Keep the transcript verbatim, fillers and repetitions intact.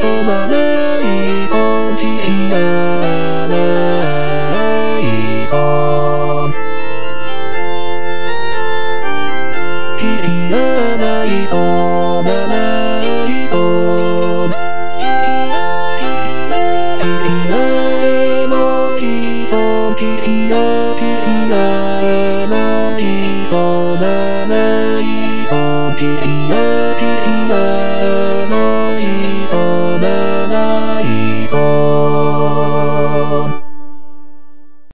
まないそうきらないそうきらないそうなないそうきらのきそうきらきらないそうなない